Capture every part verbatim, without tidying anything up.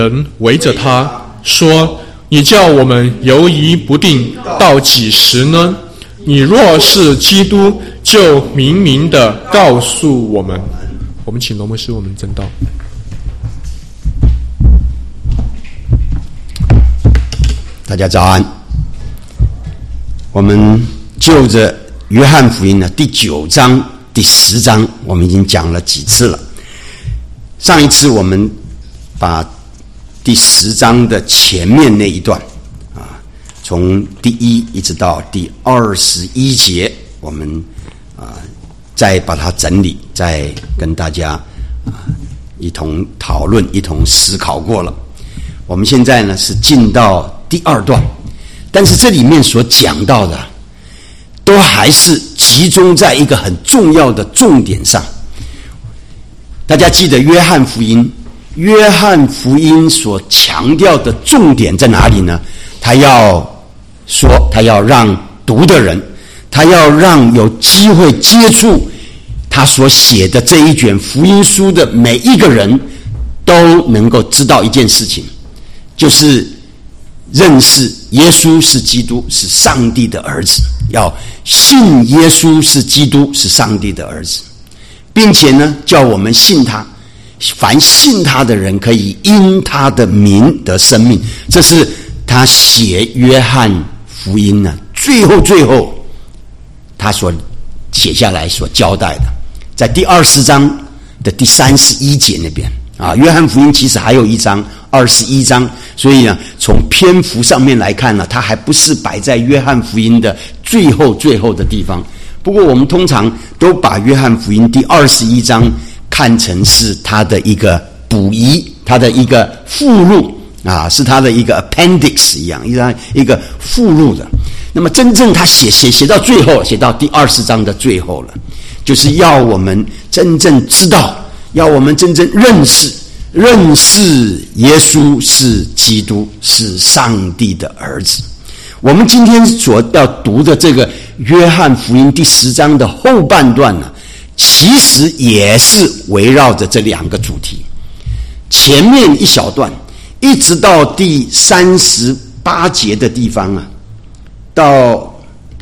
人围着他说：你叫我们犹疑不定到几时呢？你若是基督，就明明的告诉我们。我们请罗牧师，我们正道。 大家早安。我们就着约翰福音的第九章、第十章，我们已经讲了几次了。上一次我们把第十章的前面那一段啊，从第一一直到第二十一节，我们啊再把它整理，再跟大家啊一同讨论、一同思考过了。我们现在呢是进到第二段，但是这里面所讲到的，都还是集中在一个很重要的重点上。大家记得约翰福音，约翰福音所强调的重点在哪里呢？他要说，他要让读的人，他要让有机会接触他所写的这一卷福音书的每一个人，都能够知道一件事情，就是认识耶稣是基督，是上帝的儿子，要信耶稣是基督，是上帝的儿子，并且呢，叫我们信他，凡信他的人可以因他的名得生命。这是他写约翰福音呢最后最后他所写下来所交代的，在第二十章的第三十一节那边啊。约翰福音其实还有一章二十一章，所以呢，从篇幅上面来看呢，它还不是摆在约翰福音的最后最后的地方。不过我们通常都把约翰福音第二十一章看成是它的一个补遗，它的一个附录啊，是它的一个 appendix 一样，一个一个附录的。那么真正他写写写到最后，写到第二十章的最后了，就是要我们真正知道，要我们真正认识。认识耶稣是基督，是上帝的儿子。我们今天所要读的这个约翰福音第十章的后半段呢，其实也是围绕着这两个主题。前面一小段一直到第三十八节的地方啊，到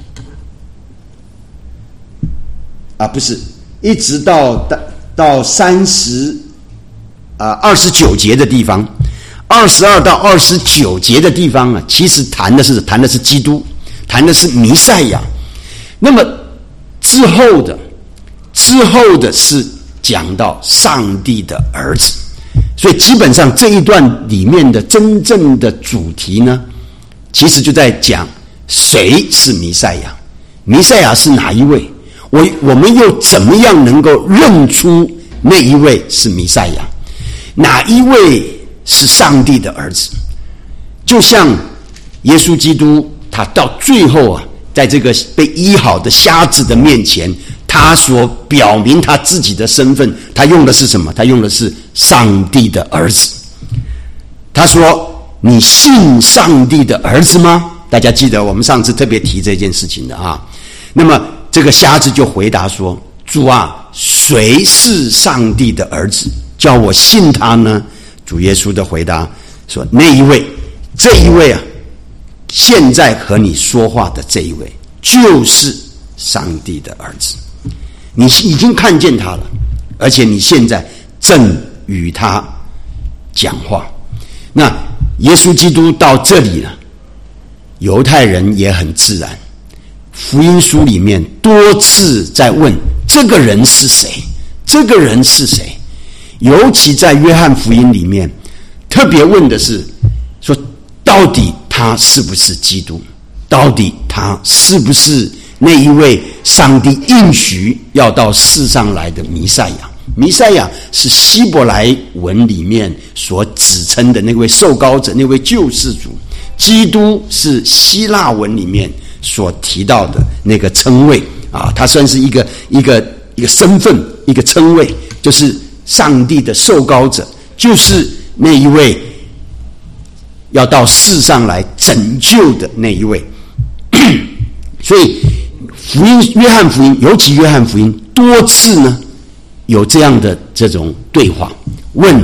啊不是，一直到到到三十啊，二十九节的地方，二十二到二十九节的地方啊，其实谈的是谈的是基督，谈的是弥赛亚。那么之后的之后的是讲到上帝的儿子，所以基本上这一段里面的真正的主题呢，其实就在讲谁是弥赛亚，弥赛亚是哪一位？我我们又怎么样能够认出那一位是弥赛亚？哪一位是上帝的儿子？就像耶稣基督，他到最后啊，在这个被医好的瞎子的面前，他所表明他自己的身份，他用的是什么？他用的是上帝的儿子。他说：你信上帝的儿子吗？大家记得我们上次特别提这件事情的啊。那么这个瞎子就回答说：主啊，谁是上帝的儿子？叫我信他呢？主耶稣的回答说：那一位，这一位啊，现在和你说话的这一位，就是上帝的儿子。你已经看见他了，而且你现在正与他讲话。那耶稣基督到这里呢，犹太人也很自然，福音书里面多次在问这个人是谁，这个人是谁。尤其在约翰福音里面特别问的是说，到底他是不是基督？到底他是不是那一位上帝应许要到世上来的弥赛亚？弥赛亚是希伯来文里面所指称的那位受膏者，那位救世主。基督是希腊文里面所提到的那个称谓啊，他算是一个一个一个身份，一个称谓，就是上帝的受膏者，就是那一位要到世上来拯救的那一位。所以福音，约翰福音，尤其约翰福音多次呢有这样的这种对话，问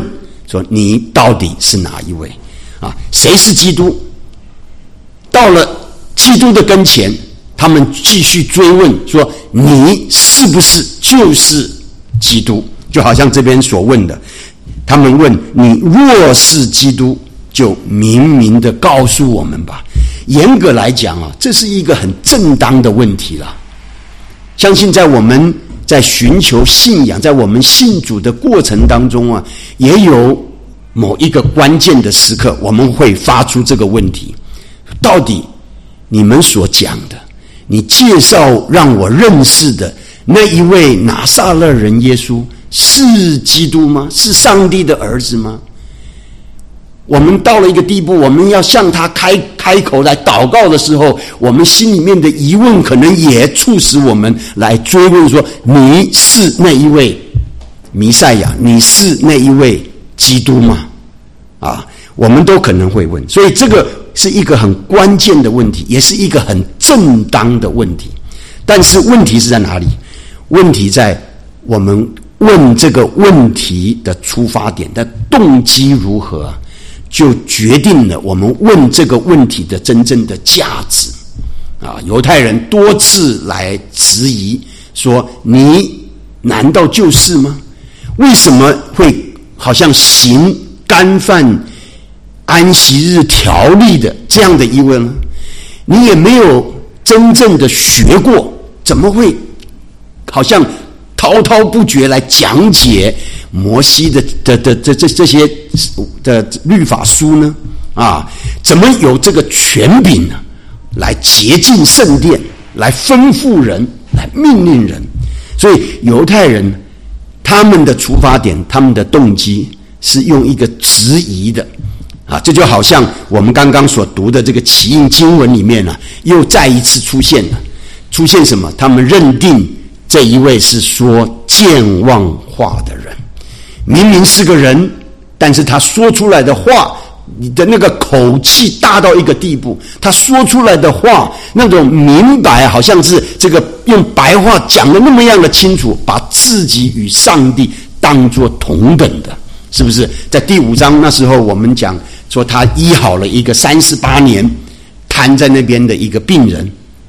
说你到底是哪一位啊？谁是基督？到了基督的跟前，他们继续追问说，你是不是就是基督？就好像这边所问的，他们问你若是基督，就明明的告诉我们吧。严格来讲啊，这是一个很正当的问题啦。相信在我们在寻求信仰，在我们信主的过程当中啊，也有某一个关键的时刻，我们会发出这个问题：到底你们所讲的，你介绍让我认识的那一位拿撒勒人耶稣是基督吗？是上帝的儿子吗？我们到了一个地步，我们要向他开开口来祷告的时候，我们心里面的疑问可能也促使我们来追问说，你是那一位弥赛亚，你是那一位基督吗？啊，我们都可能会问。所以这个是一个很关键的问题，也是一个很正当的问题。但是问题是在哪里？问题在我们问这个问题的出发点的动机如何，就决定了我们问这个问题的真正的价值。啊，犹太人多次来质疑说，你难道就是吗？为什么会好像行干犯安息日条例的这样的疑问呢？你也没有真正的学过，怎么会好像滔滔不绝来讲解摩西的的的这这这些的律法书呢？啊，怎么有这个权柄呢？来洁净圣殿，来吩咐人，来命令人。所以犹太人他们的出发点，他们的动机是用一个质疑的啊，这就好像我们刚刚所读的这个奇印经文里面呢、啊，又再一次出现了。出现什么？他们认定这一位是说健忘话的人，明明是个人，但是他说出来的话，你的那个口气大到一个地步，他说出来的话那种明白，好像是这个用白话讲的那么样的清楚，把自己与上帝当作同等的，是不是？在第五章那时候我们讲说，他医好了一个三十八年瘫在那边的一个病人，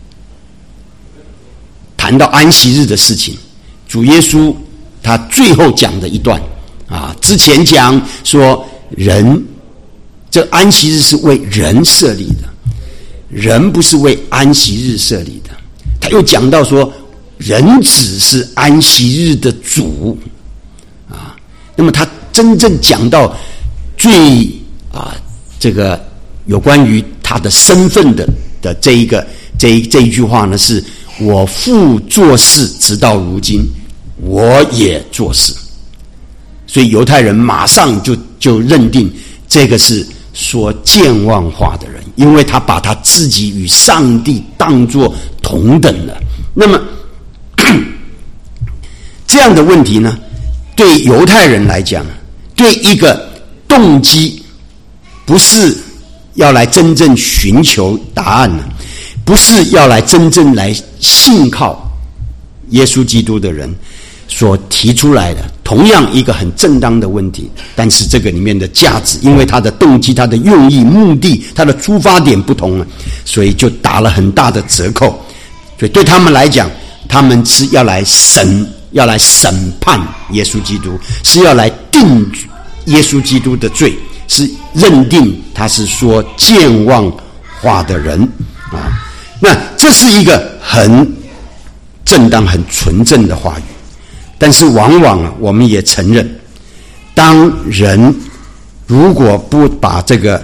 谈到安息日的事情，主耶稣他最后讲的一段啊，之前讲说人这安息日是为人设立的，人不是为安息日设立的。他又讲到说，人子是安息日的主啊。那么他真正讲到最啊这个有关于他的身份的的这一个这一这一句话呢，是我父做事直到如今，我也做事。所以犹太人马上就就认定这个是说健忘话的人，因为他把他自己与上帝当作同等的。那么这样的问题呢，对犹太人来讲，对一个动机不是要来真正寻求答案呢，不是要来真正来信靠耶稣基督的人所提出来的，同样一个很正当的问题，但是这个里面的价值，因为他的动机、他的用意、目的、他的出发点不同了，所以就打了很大的折扣。所以对他们来讲，他们是要来审、要来审判耶稣基督，是要来定耶稣基督的罪，是认定他是说健忘话的人啊。那这是一个很正当、很纯正的话语。但是往往啊，我们也承认，当人如果不把这个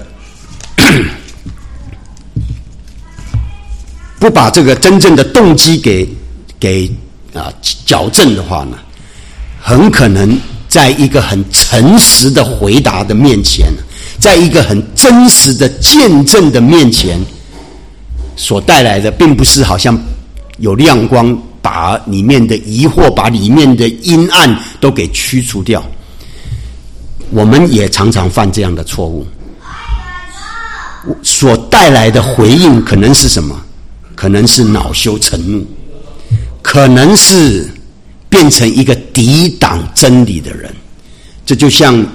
不把这个真正的动机给给啊矫正的话呢，很可能在一个很诚实的回答的面前，在一个很真实的见证的面前，所带来的并不是好像有亮光把里面的疑惑，把里面的阴暗都给驱除掉。我们也常常犯这样的错误，所带来的回应可能是什么？可能是恼羞成怒，可能是变成一个抵挡真理的人。这就像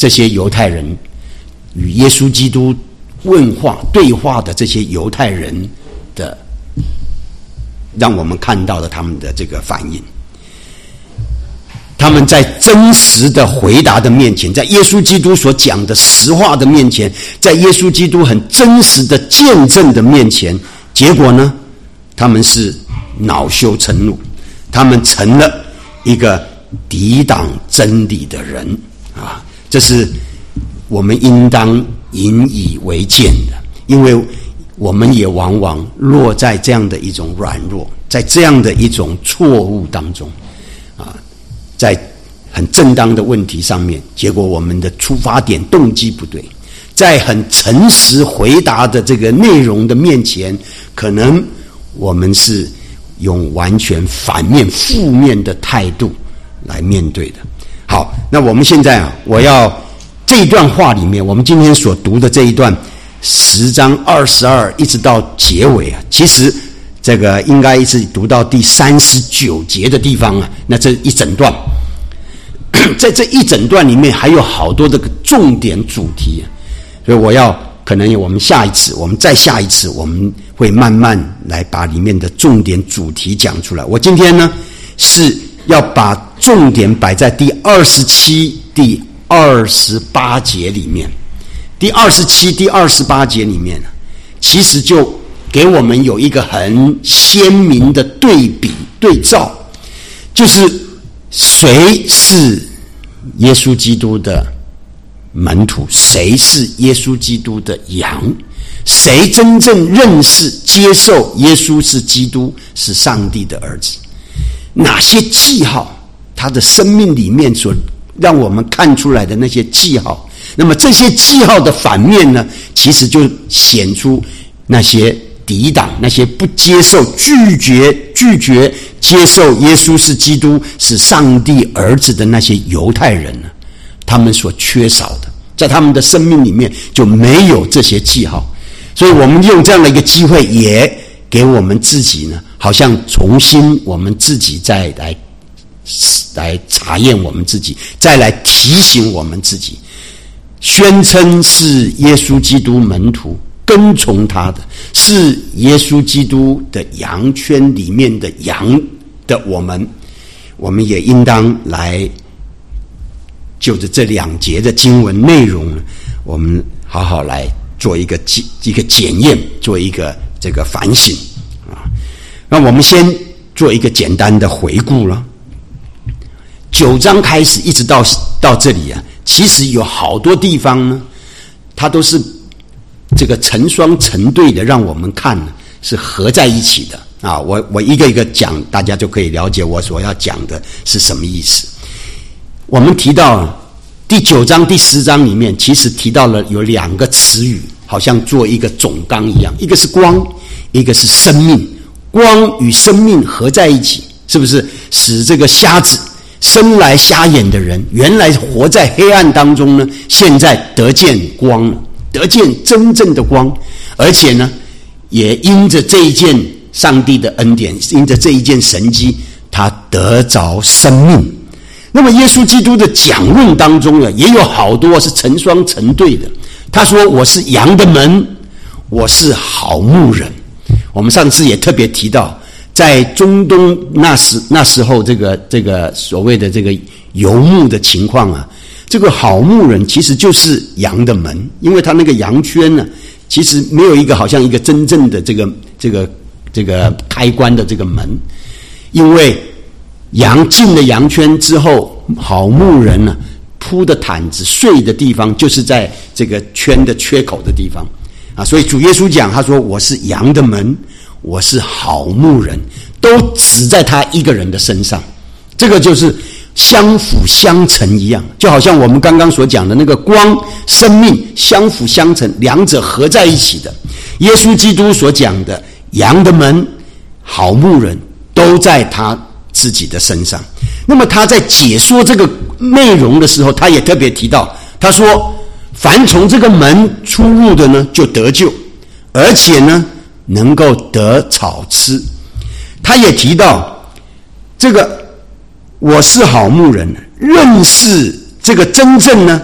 这些犹太人与耶稣基督问话对话的这些犹太人的，让我们看到了他们的这个反应。他们在真实的回答的面前，在耶稣基督所讲的实话的面前，在耶稣基督很真实的见证的面前，结果呢，他们是恼羞成怒，他们成了一个抵挡真理的人啊！这是我们应当引以为戒的，因为我们也往往落在这样的一种软弱，在这样的一种错误当中啊，在很正当的问题上面，结果我们的出发点动机不对，在很诚实回答的这个内容的面前，可能我们是用完全反面负面的态度来面对的。好，那我们现在啊，我要这一段话里面，我们今天所读的这一段十章二十二一直到结尾啊，其实这个应该一直读到第三十九节的地方啊，那这一整段，在这一整段里面还有好多的重点主题啊，所以我要可能我们下一次，我们再下一次，我们会慢慢来把里面的重点主题讲出来。我今天呢是要把重点摆在第二十七、第二十八节里面。第二十七、第二十八节里面，其实就给我们有一个很鲜明的对比对照，就是谁是耶稣基督的门徒，谁是耶稣基督的羊，谁真正认识接受耶稣是基督，是上帝的儿子，哪些记号，他的生命里面所让我们看出来的那些记号，那么这些记号的反面呢，其实就显出那些抵挡，那些不接受、拒绝、拒绝接受耶稣是基督、是上帝儿子的那些犹太人呢，他们所缺少的，在他们的生命里面就没有这些记号。所以我们用这样的一个机会，也给我们自己呢，好像重新我们自己再来来查验我们自己，再来提醒我们自己，宣称是耶稣基督门徒，跟从他的，是耶稣基督的羊圈里面的羊的我们，我们也应当来就着这两节的经文内容，我们好好来做一个一个检验，做一个这个反省啊。那我们先做一个简单的回顾了。九章开始一直到到这里啊，其实有好多地方呢，它都是这个成双成对的，让我们看是合在一起的啊。我我一个一个讲，大家就可以了解我所要讲的是什么意思。我们提到第九章、第十章里面，其实提到了有两个词语，好像做一个总纲一样，一个是光，一个是生命。光与生命合在一起，是不是使这个瞎子生来瞎眼的人，原来活在黑暗当中呢，现在得见光了，得见真正的光，而且呢，也因着这一件上帝的恩典，因着这一件神迹，他得着生命。那么耶稣基督的讲论当中呢，也有好多是成双成对的。他说：“我是羊的门，我是好牧人。”我们上次也特别提到，在中东那时那时候这个这个所谓的这个游牧的情况啊，这个好牧人其实就是羊的门，因为他那个羊圈呢，其实没有一个好像一个真正的这个这个这个开关的这个门，因为羊进了羊圈之后，好牧人呢铺的毯子睡的地方就是在这个圈的缺口的地方啊，所以主耶稣讲，他说：“我是羊的门，我是好牧人”，都指在他一个人的身上。这个就是相辅相成一样，就好像我们刚刚所讲的那个光、生命相辅相成，两者合在一起的。耶稣基督所讲的羊的门、好牧人，都在他自己的身上。那么他在解说这个内容的时候，他也特别提到，他说：“凡从这个门出入的呢，就得救，而且呢，能够得草吃。”他也提到这个我是好牧人，认识这个真正呢，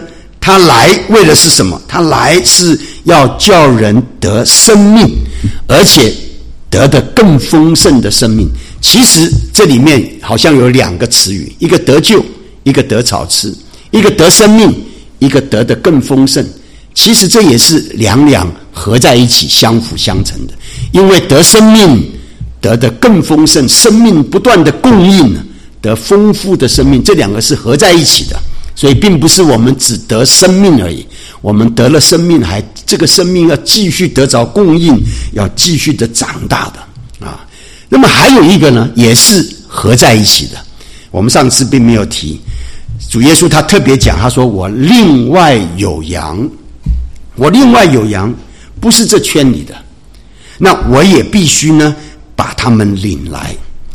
他来为的是什么？他来是要叫人得生命，而且得的更丰盛的生命。其实这里面好像有两个词语，一个得救，一个得草吃，一个得生命，一个得的更丰盛。其实这也是两两合在一起，相辅相成的。因为得生命，得的更丰盛，生命不断的供应，得丰富的生命，这两个是合在一起的。所以并不是我们只得生命而已，我们得了生命，还这个生命要继续得着供应，要继续的长大的啊。那么还有一个呢，也是合在一起的。我们上次并没有提，主耶稣他特别讲，他说我另外有羊，我另外有羊，不是这圈里的，那我也必须呢把他们领来。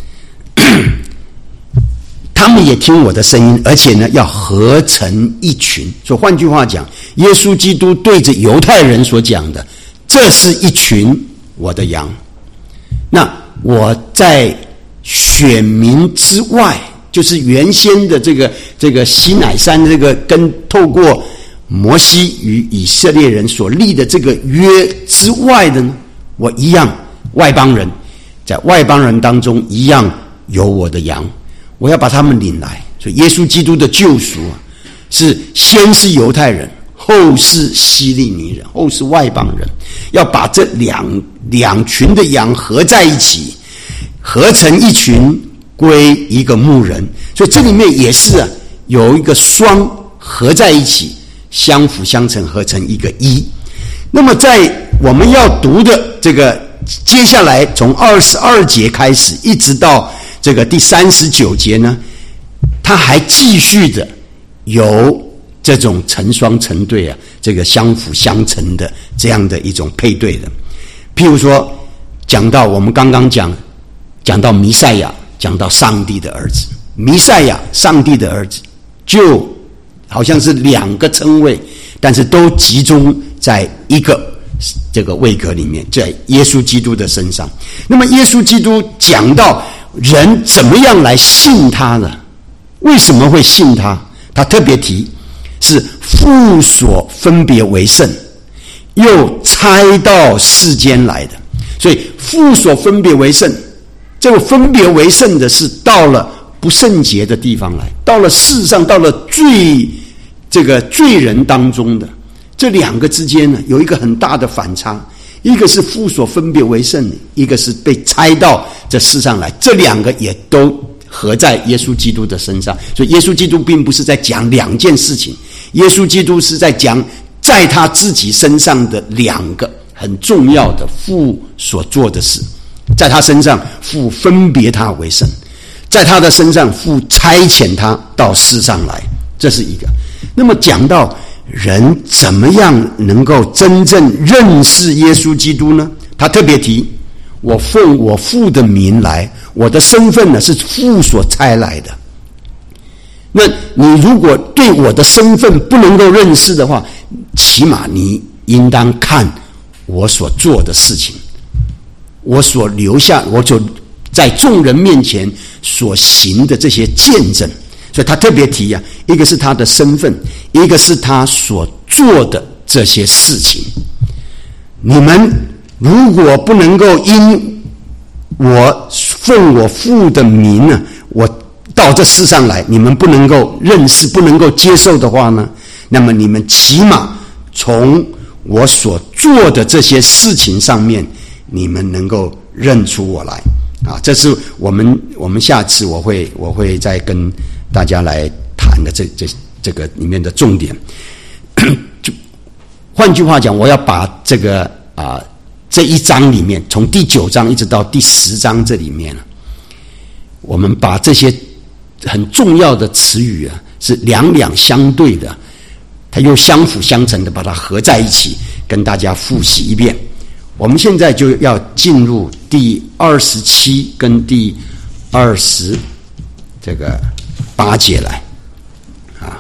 他们也听我的声音，而且呢要合成一群。所以换句话讲，耶稣基督对着犹太人所讲的，这是一群我的羊。那我在选民之外，就是原先的这个这个西乃山这个跟透过摩西与以色列人所立的这个约之外的呢，我一样外邦人，在外邦人当中一样有我的羊。我要把他们领来。所以耶稣基督的救赎啊，是先是犹太人，后是希利尼人，后是外邦人，要把这两两群的羊合在一起，合成一群，归一个牧人。所以这里面也是啊，有一个双合在一起，相辅相成，合成一个一。那么在我们要读的这个接下来从二十二节开始，一直到这个第三十九节呢，他还继续的有这种成双成对啊，这个相辅相成的这样的一种配对的。譬如说，讲到我们刚刚讲讲到弥赛亚，讲到上帝的儿子，弥赛亚，上帝的儿子，就好像是两个称谓，但是都集中在一个这个位格里面，在耶稣基督的身上。那么耶稣基督讲到人怎么样来信他呢？为什么会信他？他特别提是父所分别为圣，又差到世间来的。所以父所分别为圣，这个分别为圣的是到了不圣洁的地方来，到了世上，到了罪这个罪人当中的。这两个之间呢，有一个很大的反差，一个是父所分别为圣，一个是被差到这世上来，这两个也都合在耶稣基督的身上。所以耶稣基督并不是在讲两件事情，耶稣基督是在讲在他自己身上的两个很重要的父所做的事。在他身上，父分别他为圣，在他的身上，父差遣他到世上来，这是一个。那么讲到人怎么样能够真正认识耶稣基督呢？他特别提，我奉我父的名来，我的身份呢是父所差来的。那你如果对我的身份不能够认识的话，起码你应当看我所做的事情，我所留下，我所在众人面前所行的这些见证。所以他特别提啊，一个是他的身份，一个是他所做的这些事情。你们如果不能够因我奉我父的名呢，我到这世上来，你们不能够认识，不能够接受的话呢，那么你们起码从我所做的这些事情上面，你们能够认出我来啊！这是我们我们下次我会我会再跟大家来谈的这这这个里面的重点。就换句话讲，我要把这个啊这一章里面，从第九章一直到第十章这里面，我们把这些很重要的词语啊，是两两相对的，它又相辅相成的，把它合在一起，跟大家复习一遍。我们现在就要进入第二十七跟第二十这个八节来啊。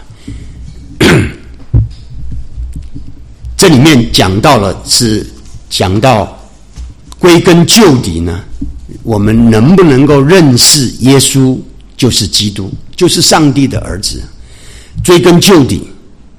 这里面讲到了，是讲到归根究底呢，我们能不能够认识耶稣就是基督，就是上帝的儿子？追根究底，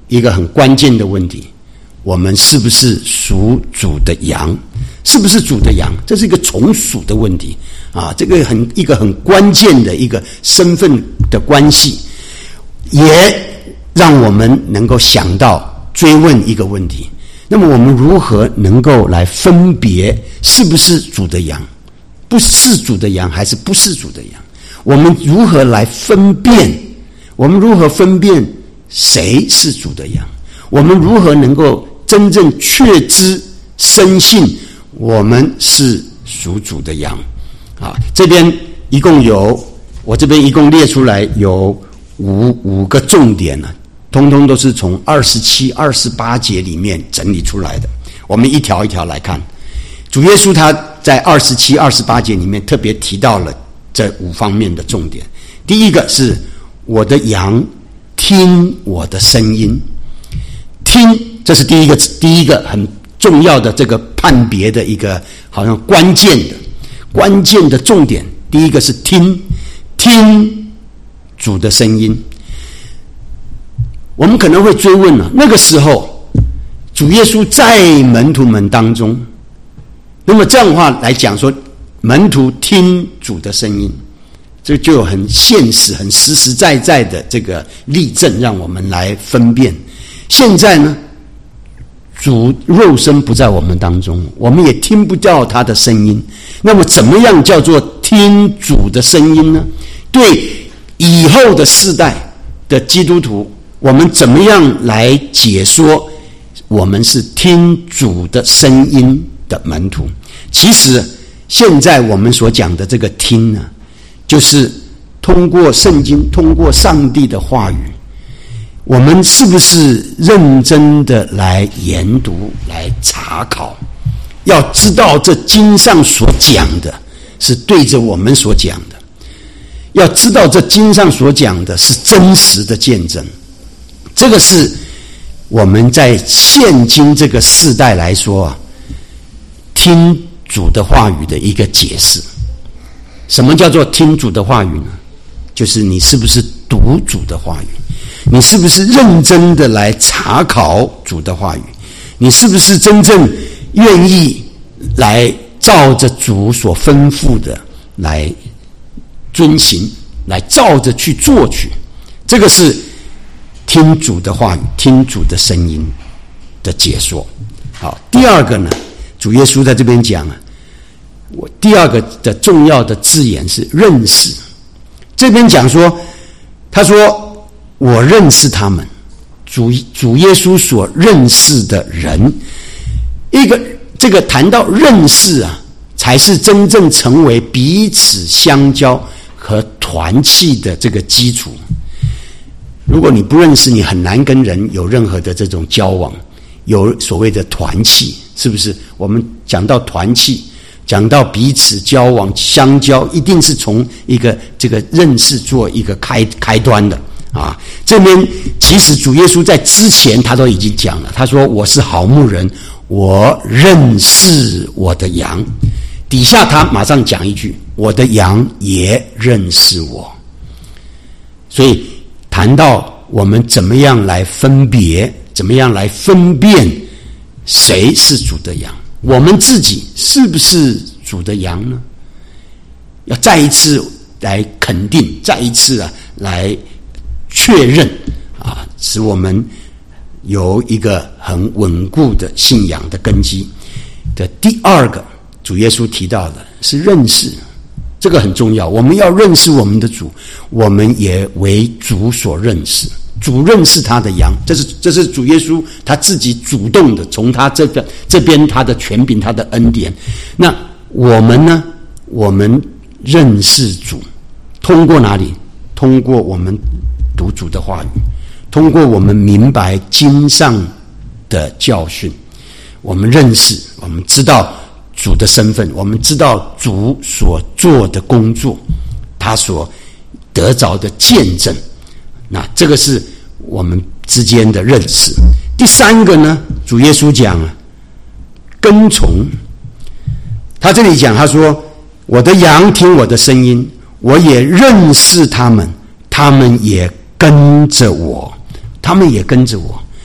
一个很关键的问题：我们是不是属主的羊？是不是主的羊？这是一个从属的问题啊，这个很一个很关键的一个身份的关系，也让我们能够想到追问一个问题：那么我们如何能够来分别是不是主的羊，不是主的羊还是不是主的羊？我们如何来分辨？我们如何分辨谁是主的羊？我们如何能够真正确知深信我们是属主的羊？啊，这边一共有，我这边一共列出来有五五个重点呢、啊，通通都是从二十七、二十八节里面整理出来的。我们一条一条来看。主耶稣他在二十七、二十八节里面特别提到了这五方面的重点。第一个是我的羊听我的声音，听，这是第一个第一个很重要的这个判别的一个好像关键的关键的重点。第一个是听，听主的声音。我们可能会追问了，那个时候主耶稣在门徒们当中，那么这样的话来讲说，门徒听主的声音，这就有很现实、很实实在在的这个例证，让我们来分辨。现在呢，主肉身不在我们当中，我们也听不到他的声音。那么怎么样叫做听主的声音呢？对以后的世代的基督徒，我们怎么样来解说我们是听主的声音的门徒？其实现在我们所讲的这个听呢，就是通过圣经，通过上帝的话语，我们是不是认真的来研读、来查考？要知道这经上所讲的是对着我们所讲的，要知道这经上所讲的是真实的见证。这个是我们在现今这个世代来说啊，听主的话语的一个解释。什么叫做听主的话语呢？就是你是不是读主的话语，你是不是认真的来查考主的话语，你是不是真正愿意来照着主所吩咐的来遵行，来照着去做去。这个是听主的话语，听主的声音的解说。好，第二个呢，主耶稣在这边讲啊，我第二个的重要的字眼是认识。这边讲说，他说我认识他们，主主耶稣所认识的人，一个这个谈到认识啊，才是真正成为彼此相交和团契的这个基础。如果你不认识，你很难跟人有任何的这种交往，有所谓的团契，是不是？我们讲到团契，讲到彼此交往相交，一定是从一个这个认识做一个开开端的啊。这边其实主耶稣在之前他都已经讲了，他说我是好牧人，我认识我的羊。底下他马上讲一句，我的羊也认识我。所以谈到我们怎么样来分别，怎么样来分辨谁是主的羊，我们自己是不是主的羊呢？要再一次来肯定，再一次啊来确认啊，使我们有一个很稳固的信仰的根基的。第二个，主耶稣提到的是认识，这个很重要。我们要认识我们的主，我们也为主所认识。主认识他的羊，这是这是主耶稣他自己主动的，从他这个这边他的权柄，他的恩典。那我们呢？我们认识主，通过哪里？通过我们读主的话语，通过我们明白经上的教训，我们认识，我们知道主的身份，我们知道主所做的工作，他所得着的见证。那这个是我们之间的认识。第三个呢，主耶稣讲啊，跟从。他这里讲，他说我的羊听我的声音，我也认识他们，他们也跟着我，他们也跟着我。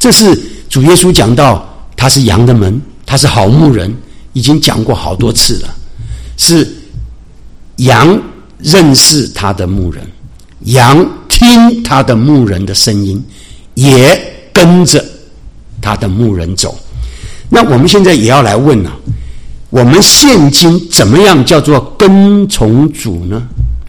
这是主耶稣讲到他是羊的门，他是好牧人，已经讲过好多次了。是羊认识他的牧人，羊听他的牧人的声音，也跟着他的牧人走。那我们现在也要来问啊，我们现今怎么样叫做跟从主呢？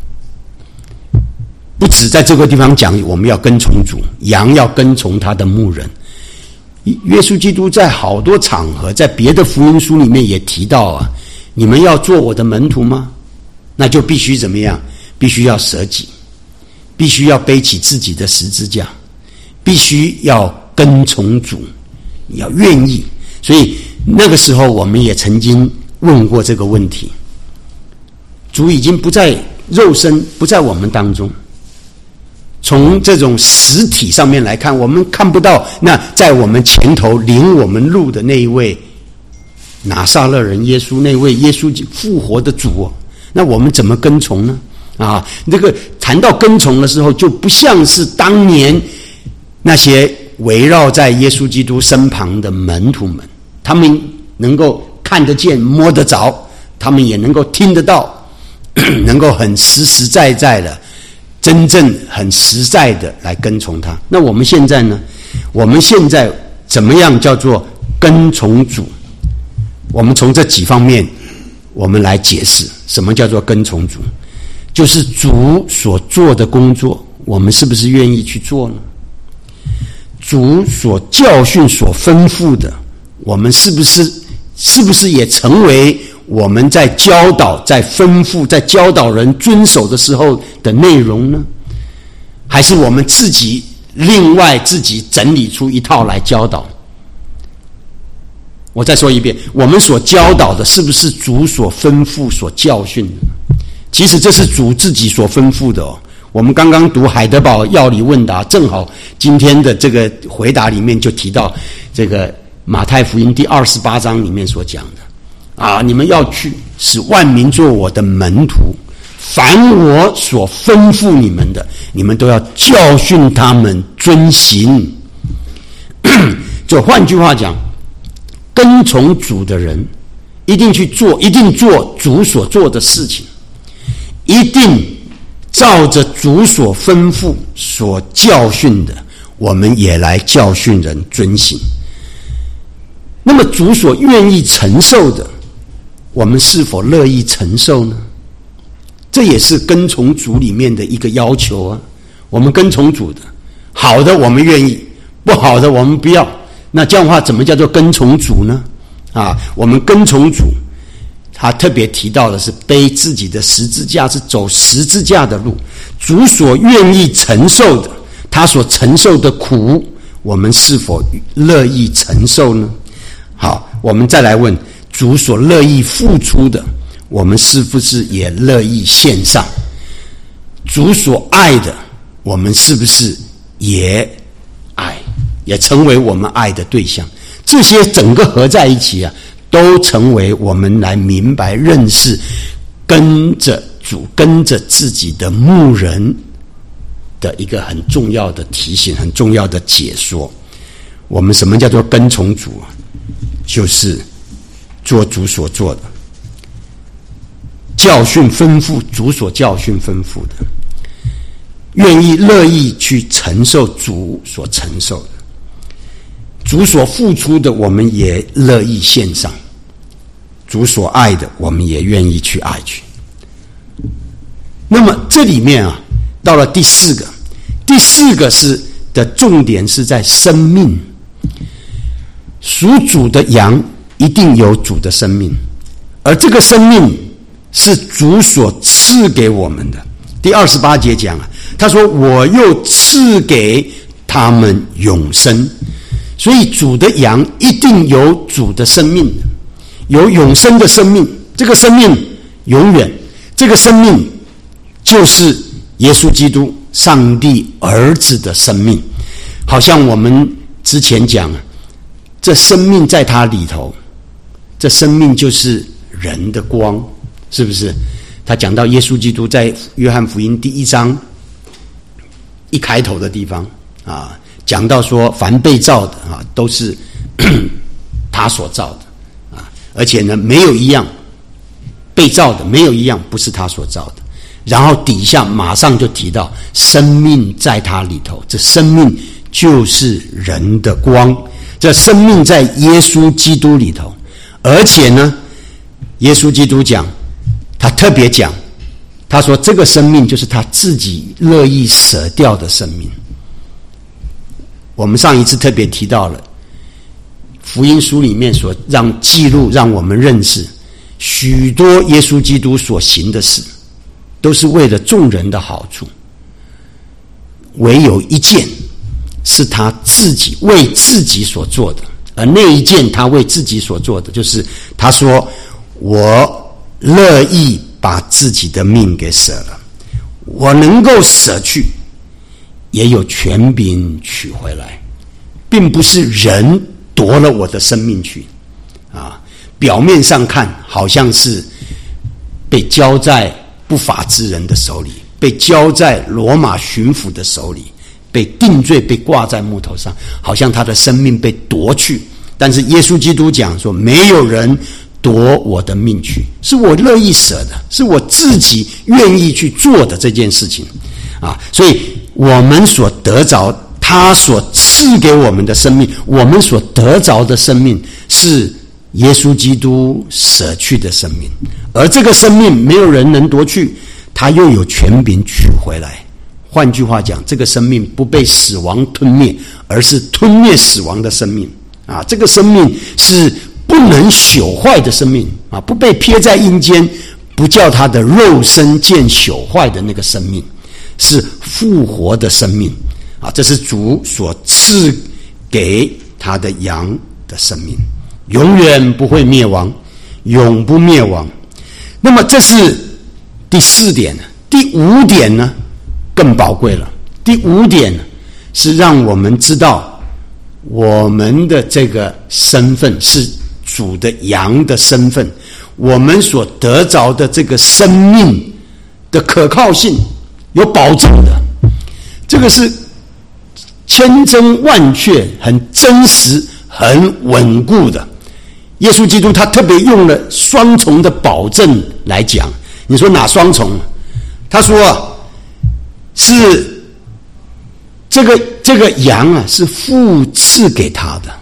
不止在这个地方讲我们要跟从主，羊要跟从他的牧人。耶稣基督在好多场合，在别的福音书里面也提到啊，你们要做我的门徒吗？那就必须怎么样？必须要舍己，必须要背起自己的十字架，必须要跟从主，你要愿意。所以那个时候我们也曾经问过这个问题，主已经不在肉身，不在我们当中。从这种实体上面来看，我们看不到那在我们前头领我们路的那一位拿撒勒人耶稣，那位耶稣复活的主，那我们怎么跟从呢？啊，这个谈到跟从的时候，就不像是当年那些围绕在耶稣基督身旁的门徒们，他们能够看得见摸得着，他们也能够听得到，能够很实实在在的真正很实在的来跟从他。那我们现在呢？我们现在怎么样叫做跟从主？我们从这几方面我们来解释什么叫做跟从主。就是主所做的工作，我们是不是愿意去做呢？主所教训所吩咐的，我们是不是是不是也成为我们在教导在吩咐在教导人遵守的时候的内容呢？还是我们自己另外自己整理出一套来教导？我再说一遍，我们所教导的是不是主所吩咐所教训的？其实这是主自己所吩咐的哦。我们刚刚读海德堡要理问答，正好今天的这个回答里面就提到这个马太福音第二十八章里面所讲的啊，你们要去使万民做我的门徒，凡我所吩咐你们的，你们都要教训他们遵行。就换句话讲，跟从主的人一定去做，一定做主所做的事情，一定照着主所吩咐所教训的，我们也来教训人遵行。那么主所愿意承受的，我们是否乐意承受呢？这也是跟从主里面的一个要求啊。我们跟从主的，好的我们愿意，不好的我们不要。那这样的话怎么叫做跟从主呢？啊，我们跟从主，他特别提到的是背自己的十字架，是走十字架的路。主所愿意承受的，他所承受的苦，我们是否乐意承受呢？好，我们再来问，主所乐意付出的，我们是不是也乐意献上？主所爱的，我们是不是也爱，也成为我们爱的对象？这些整个合在一起啊，都成为我们来明白认识跟着主跟着自己的牧人的一个很重要的提醒，很重要的解说。我们什么叫做跟从主啊？就是做主所做的，教训吩咐主所教训吩咐的，愿意乐意去承受主所承受的，主所付出的我们也乐意献上，主所爱的我们也愿意去爱去。那么这里面啊，到了第四个，第四个是的重点是在生命。属主的羊一定有主的生命，而这个生命是主所赐给我们的。第二十八节讲啊，他说我又赐给他们永生。所以主的羊一定有主的生命，有永生的生命。这个生命永远，这个生命就是耶稣基督上帝儿子的生命。好像我们之前讲，这生命在他里头，这生命就是人的光，是不是？他讲到耶稣基督在约翰福音第一章一开头的地方啊， 讲到说凡被造的啊，都是他所造的啊，而且呢，没有一样被造的，没有一样不是他所造的。然后底下马上就提到生命在他里头，这生命就是人的光，这生命在耶稣基督里头。而且呢，耶稣基督讲，他特别讲，他说这个生命就是他自己乐意舍掉的生命。我们上一次特别提到了福音书里面所让记录让我们认识许多耶稣基督所行的事都是为了众人的好处，唯有一件是他自己为自己所做的，而那一件他为自己所做的，就是他说我乐意把自己的命给舍了，我能够舍去，也有权柄取回来，并不是人夺了我的生命去啊。表面上看好像是被交在不法之人的手里，被交在罗马巡抚的手里，被定罪，被挂在木头上，好像他的生命被夺去。但是耶稣基督讲说，没有人夺我的命去，是我乐意舍的，是我自己愿意去做的这件事情啊。所以我们所得着他所赐给我们的生命，我们所得着的生命是耶稣基督舍去的生命，而这个生命没有人能夺去，他又有权柄取回来。换句话讲，这个生命不被死亡吞灭，而是吞灭死亡的生命啊！这个生命是不能朽坏的生命啊，不被撇在阴间，不叫他的肉身见朽坏的那个生命，是复活的生命啊！这是主所赐给他的羊的生命，永远不会灭亡，永不灭亡。那么这是第四点。第五点呢更宝贵了。第五点是让我们知道我们的这个身份是主的羊的身份，我们所得着的这个生命的可靠性有保证的，这个是千真万确，很真实，很稳固的。耶稣基督他特别用了双重的保证来讲，你说哪双重？他说啊，是这个这个羊啊，是父赐给他的，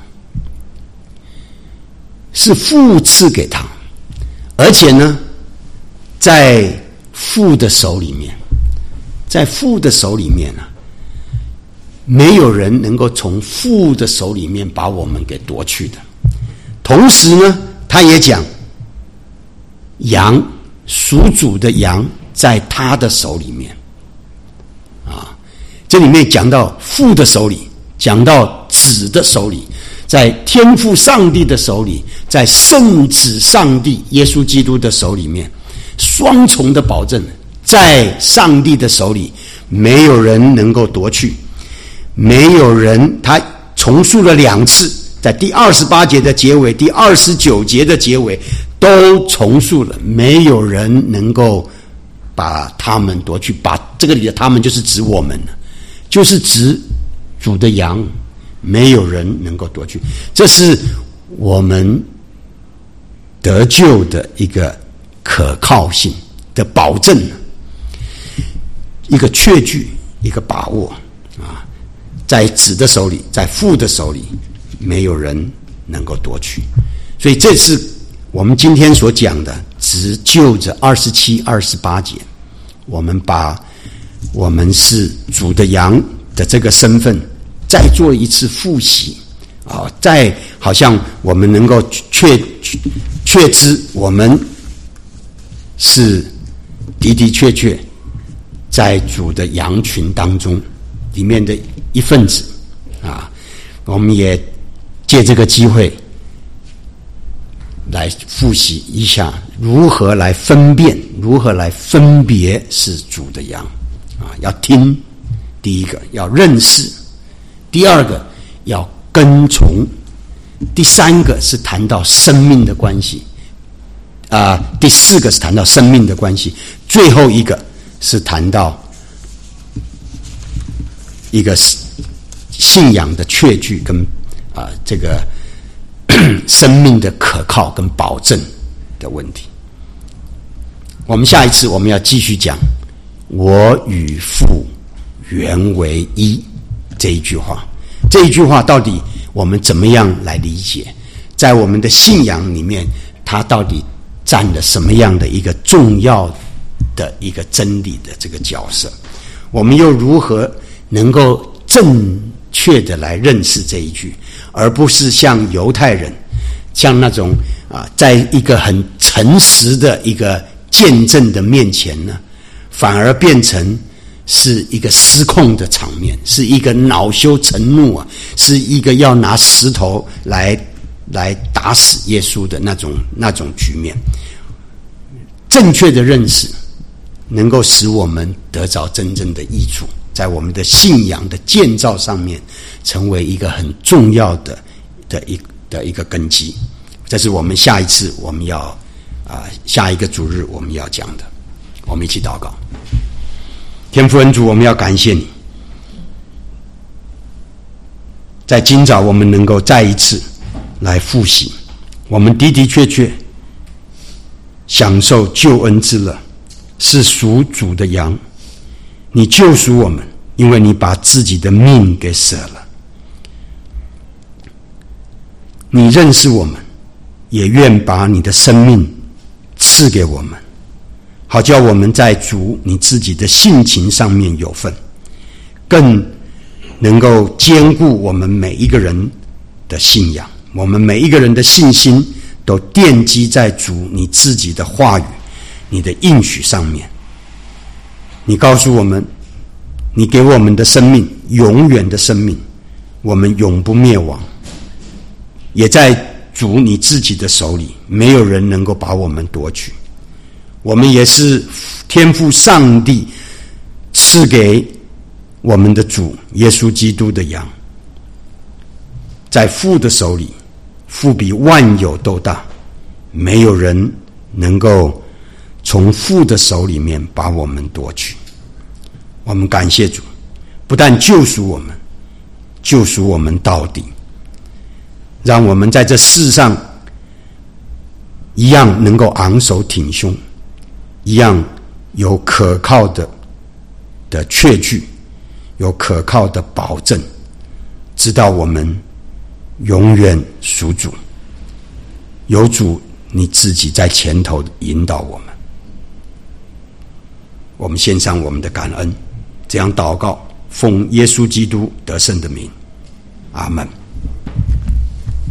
是父赐给他，而且呢，在父的手里面，在父的手里面啊，没有人能够从父的手里面把我们给夺去的。同时呢，他也讲，羊属主的羊在他的手里面啊，这里面讲到父的手里，讲到子的手里，在天父上帝的手里，在圣子上帝耶稣基督的手里面，双重的保证，在上帝的手里没有人能够夺去，没有人，他重述了两次，在第二十八节的结尾，第二十九节的结尾都重述了，没有人能够把他们夺去。把这个里的他们就是指我们，就是指主的羊，没有人能够夺去。这是我们得救的一个可靠性的保证，一个确据，一个把握啊，在子的手里，在父的手里，没有人能够夺取。所以这是我们今天所讲的，只就着二十七、二十八节，我们把我们是主的羊的这个身份再做一次复习啊，再好像我们能够确确知我们是的的确确在主的羊群当中里面的一份子啊。我们也借这个机会来复习一下如何来分辨，如何来分别是主的羊啊。要听，第一个要认识，第二个要跟从，第三个是谈到生命的关系啊、呃，第四个是谈到生命的关系，最后一个是谈到一个信仰的确据跟啊、呃、这个生命的可靠跟保证的问题。我们下一次我们要继续讲我与父原为一这一句话。这一句话到底我们怎么样来理解？在我们的信仰里面，它到底占了什么样的一个重要的一个真理的这个角色？我们又如何能够正确的来认识这一句，而不是像犹太人，像那种啊，在一个很诚实的一个见证的面前呢，反而变成是一个失控的场面，是一个恼羞成怒啊，是一个要拿石头来来打死耶稣的那种那种局面。正确的认识能够使我们得着真正的益处，在我们的信仰的建造上面成为一个很重要的的一的一个根基。这是我们下一次我们要啊、呃、下一个主日我们要讲的。我们一起祷告。天父恩主，我们要感谢你，在今早我们能够再一次来复习，我们的的确确享受救恩之乐，是属主的羊，你救赎我们，因为你把自己的命给舍了。你认识我们，也愿把你的生命赐给我们，好叫我们在主你自己的性情上面有份，更能够兼顾我们每一个人的信仰，我们每一个人的信心都奠基在主你自己的话语、你的应许上面。你告诉我们，你给我们的生命，永远的生命，我们永不灭亡，也在主你自己的手里，没有人能够把我们夺取。我们也是天父上帝赐给我们的主耶稣基督的羊，在父的手里，父比万有都大，没有人能够从父的手里面把我们夺取。我们感谢主，不但救赎我们，救赎我们到底，让我们在这世上一样能够昂首挺胸，一样有可靠的的确据，有可靠的保证，直到我们永远属主，有主你自己在前头引导我们。我们献上我们的感恩，这样祷告，奉耶稣基督得胜的名，阿们。